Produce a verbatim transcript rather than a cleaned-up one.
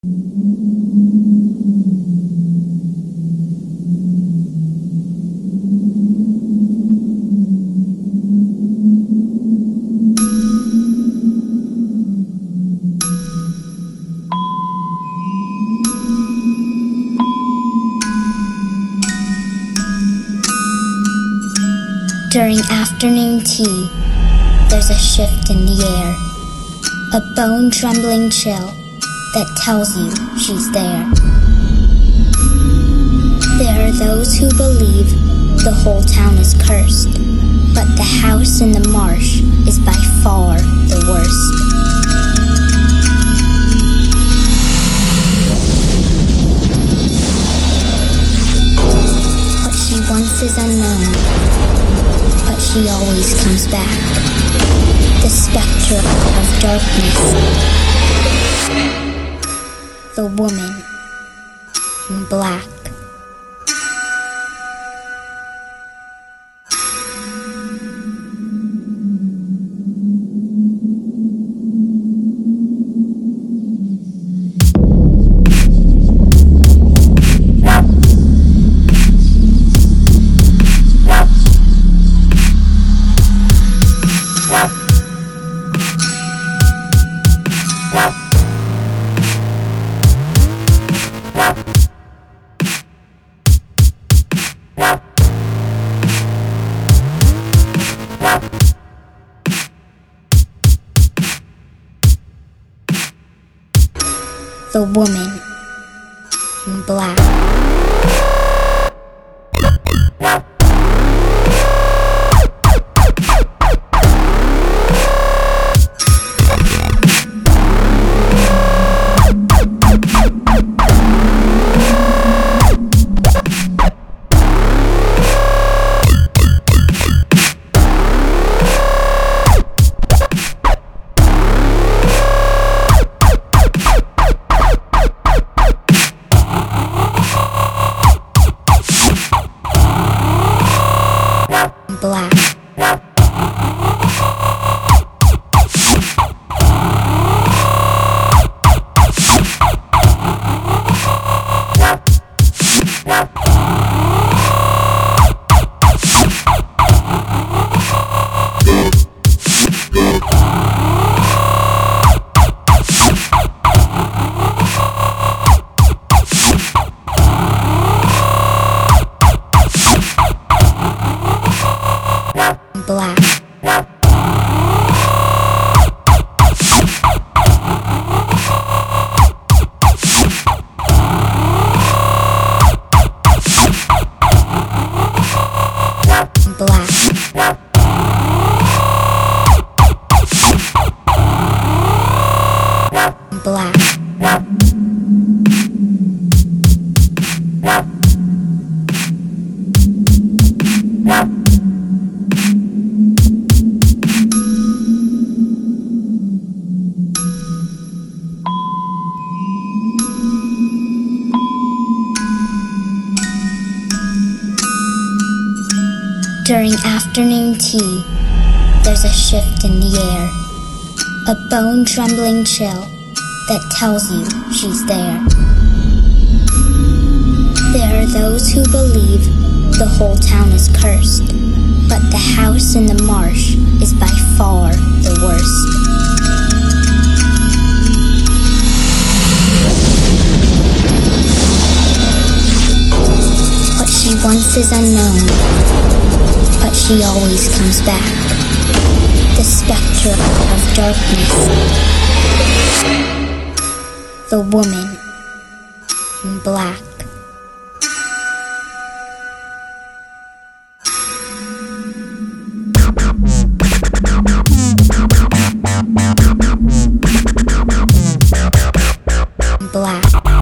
During afternoon tea, there's a shift in the air, a bone-trembling chill that tells you she's there. There are those who believe the whole town is cursed, but the house in the marsh is by far the worst. What she wants is unknown, but she always comes back. The spectre of darkness. The woman in black. The woman in black. Black. Black. Black. During afternoon tea, there's a shift in the air, a bone-trembling chill that tells you she's there. There are those who believe the whole town is cursed, but the house in the marsh is by far the worst. What she wants is unknown, but she always comes back. The spectre of darkness. The woman in black. Black.